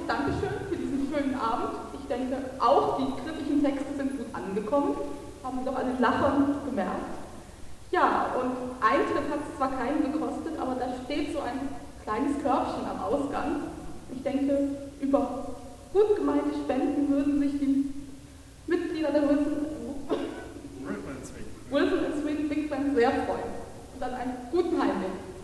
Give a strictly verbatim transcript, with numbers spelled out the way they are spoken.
Dankeschön für diesen schönen Abend. Ich denke, auch die kritischen Texte sind gut angekommen. Haben Sie doch alle Lachen gemerkt. Ja, und Eintritt hat es zwar keinen gekostet, aber da steht so ein kleines Körbchen am Ausgang. Ich denke, über gut gemeinte Spenden würden sich die Mitglieder der Wilson, Wilson and Swing Big Band sehr freuen und dann einen guten Heimweg.